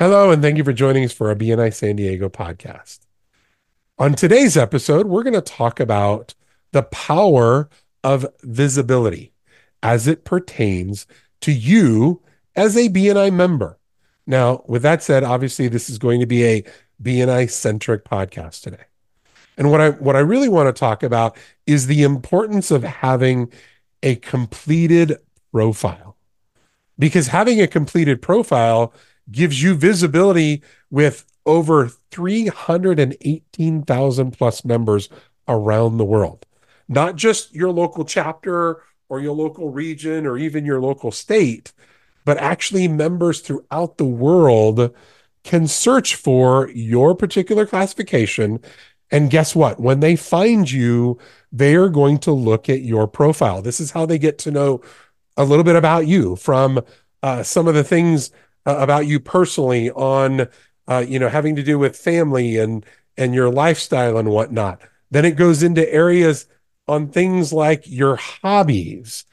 Hello, and thank you for joining us for our BNI San Diego podcast. On today's episode, we're going to talk about the power of visibility as it pertains to you as a BNI member. Now, with that said, obviously, this is going to be a BNI centric podcast today. And what I really want to talk about is the importance of having a completed profile, because having a completed profile gives you visibility with over 318,000 plus members around the world, not just your local chapter or your local region or even your local state, but actually members throughout the world can search for your particular classification. And guess what? When they find you, they are going to look at your profile. This is how they get to know a little bit about you, from some of the things about you personally on, having to do with family and your lifestyle and whatnot. Then it goes into areas on things like your hobbies,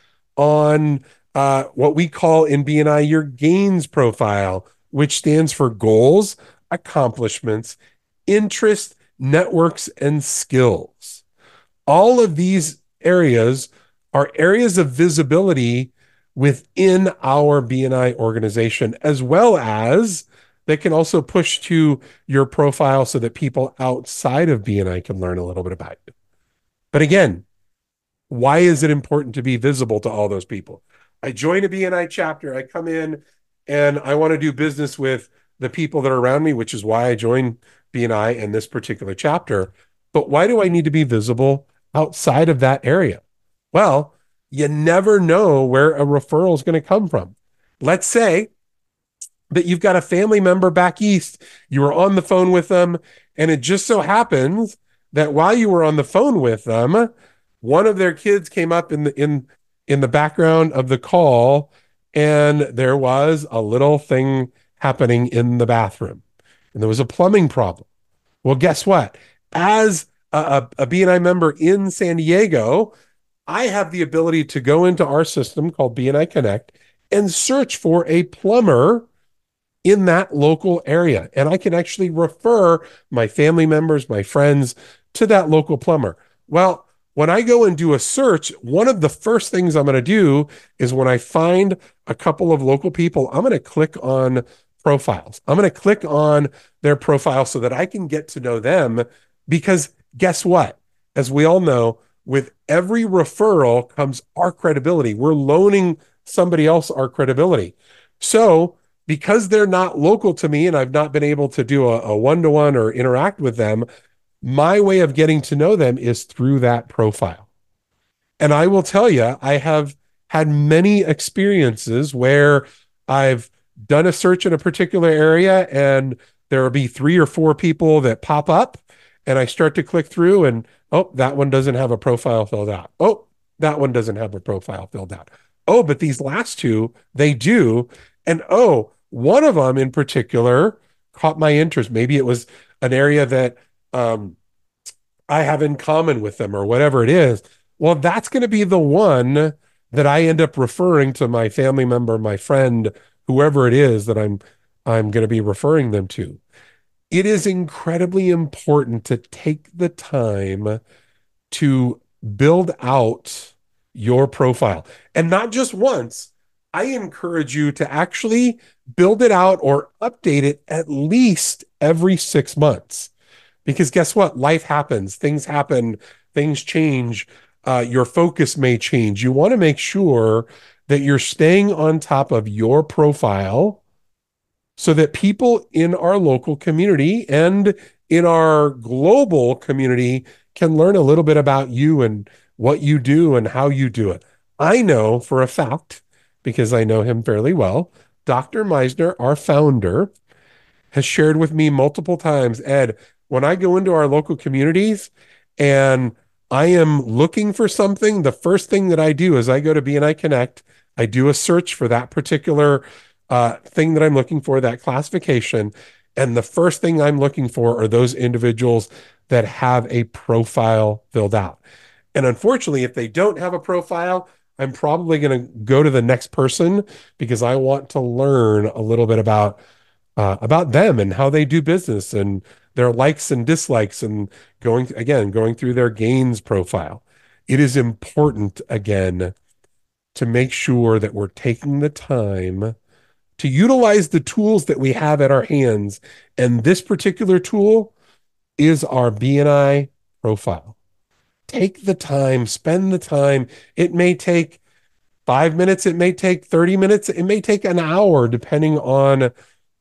on what we call in BNI your gains profile, which stands for goals, accomplishments, interest, networks, and skills. All of these areas are areas of visibility within our BNI organization, as well as they can also push to your profile so that people outside of BNI can learn a little bit about you. But again, why is it important to be visible to all those people? I join a BNI chapter, I come in and I want to do business with the people that are around me, which is why I joined BNI in this particular chapter. But why do I need to be visible outside of that area? Well, you never know where a referral is going to come from. Let's say that you've got a family member back east, you were on the phone with them, and it just so happens that while you were on the phone with them, one of their kids came up in the background of the call, and there was a little thing happening in the bathroom, and there was a plumbing problem. Well, guess what? As a BNI member in San Diego, I have the ability to go into our system called BNI Connect and search for a plumber in that local area. And I can actually refer my family members, my friends to that local plumber. Well, when I go and do a search, one of the first things I'm going to do is when I find a couple of local people, I'm going to click on profiles. I'm going to click on their profile so that I can get to know them, because guess what? As we all know, with every referral comes our credibility. We're loaning somebody else our credibility. So because they're not local to me and I've not been able to do a one-to-one or interact with them, my way of getting to know them is through that profile. And I will tell you, I have had many experiences where I've done a search in a particular area and there will be 3 or 4 people that pop up, and I start to click through and, oh, that one doesn't have a profile filled out. Oh, that one doesn't have a profile filled out. Oh, but these last two, they do. And oh, one of them in particular caught my interest. Maybe it was an area that um, I have in common with them or whatever it is. Well, that's going to be the one that I end up referring to my family member, my friend, whoever it is that I'm going to be referring them to. It is incredibly important to take the time to build out your profile, and not just once. I encourage you to actually build it out or update it at least every 6 months. Because guess what? Life happens, things happen, things change. Your focus may change. You want to make sure that you're staying on top of your profile so that people in our local community and in our global community can learn a little bit about you and what you do and how you do it. I know for a fact, because I know him fairly well, Dr. Meisner, our founder, has shared with me multiple times, Ed, when I go into our local communities and I am looking for something, the first thing that I do is I go to BNI Connect. I do a search for that particular thing that I'm looking for, that classification. And the first thing I'm looking for are those individuals that have a profile filled out. And unfortunately, if they don't have a profile, I'm probably going to go to the next person because I want to learn a little bit about about them and how they do business and their likes and dislikes and going through their gains profile. It is important, again, to make sure that we're taking the time to utilize the tools that we have at our hands. And this particular tool is our BNI profile. Take the time, spend the time. It may take 5 minutes, it may take 30 minutes, it may take an hour, depending on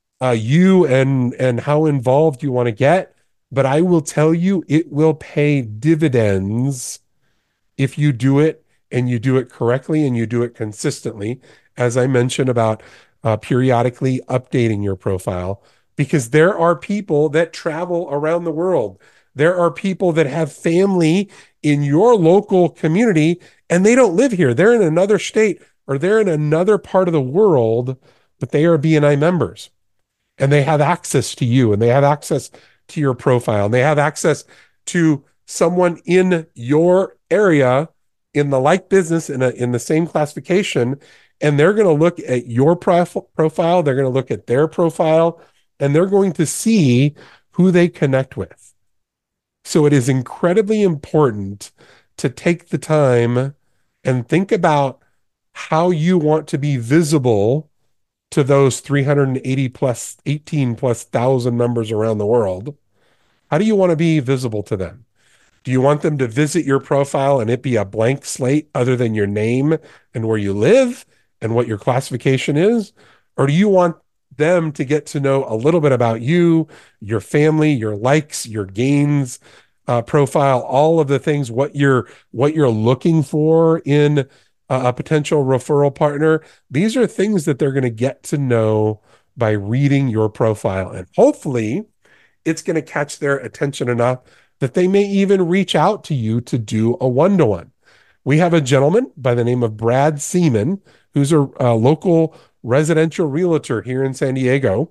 you and how involved you want to get. But I will tell you, it will pay dividends if you do it and you do it correctly and you do it consistently. As I mentioned about periodically updating your profile, because there are people that travel around the world. There are people that have family in your local community and they don't live here. They're in another state or they're in another part of the world, but they are BNI members and they have access to you and they have access to your profile and they have access to someone in your area in the like business in the same classification. And they're going to look at your profile. They're going to look at their profile and they're going to see who they connect with. So it is incredibly important to take the time and think about how you want to be visible to those 380 plus 18 plus thousand members around the world. How do you want to be visible to them? Do you want them to visit your profile and it be a blank slate other than your name and where you live and what your classification is? Or do you want them to get to know a little bit about you, your family, your likes, your gains profile, all of the things, what you're looking for in a potential referral partner? These are things that they're going to get to know by reading your profile. And hopefully it's going to catch their attention enough that they may even reach out to you to do a one-to-one. We have a gentleman by the name of Brad Seaman, who's a local residential realtor here in San Diego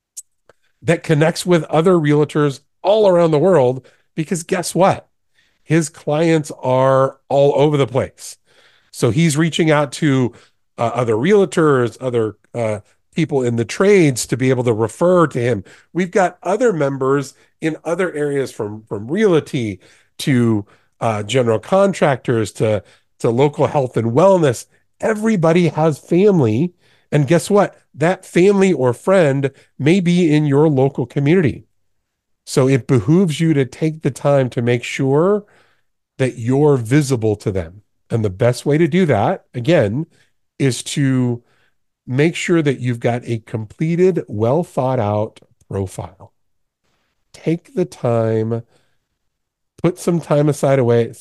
that connects with other realtors all around the world, because guess what? His clients are all over the place. So he's reaching out to other realtors, other people in the trades to be able to refer to him. We've got other members in other areas from realty to general contractors to local health and wellness. Everybody has family. And guess what? That family or friend may be in your local community. So it behooves you to take the time to make sure that you're visible to them. And the best way to do that, again, is to make sure that you've got a completed, well thought out profile. Take the time, set some time aside away.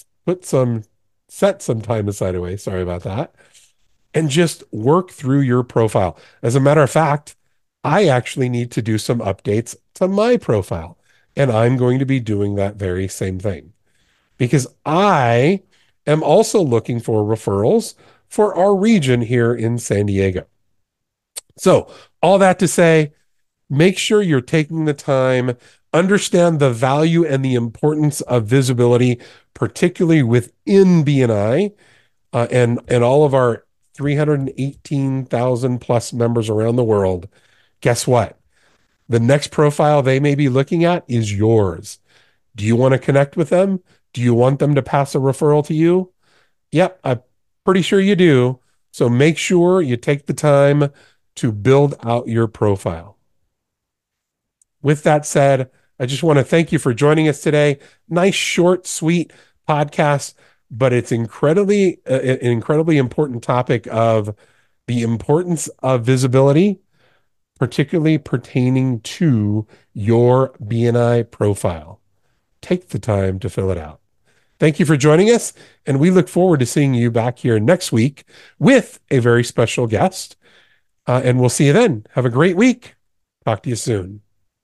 Sorry about that. And just work through your profile. As a matter of fact, I actually need to do some updates to my profile. And I'm going to be doing that very same thing, because I am also looking for referrals for our region here in San Diego. So all that to say, make sure you're taking the time, understand the value and the importance of visibility, particularly within BNI and all of our 318,000 plus members around the world. Guess what? The next profile they may be looking at is yours. Do you want to connect with them? Do you want them to pass a referral to you? Yep, I'm pretty sure you do. So make sure you take the time to build out your profile. With that said, I just want to thank you for joining us today. Nice, short, sweet podcast, but it's an incredibly important topic of the importance of visibility, particularly pertaining to your BNI profile. Take the time to fill it out. Thank you for joining us, and we look forward to seeing you back here next week with a very special guest. And we'll see you then. Have a great week. Talk to you soon.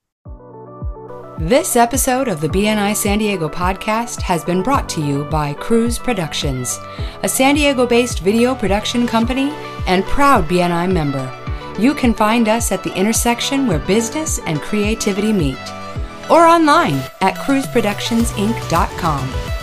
This episode of the BNI San Diego podcast has been brought to you by Cruz Productions, a San Diego-based video production company and proud BNI member. You can find us at the intersection where business and creativity meet, or online at cruzproductionsinc.com.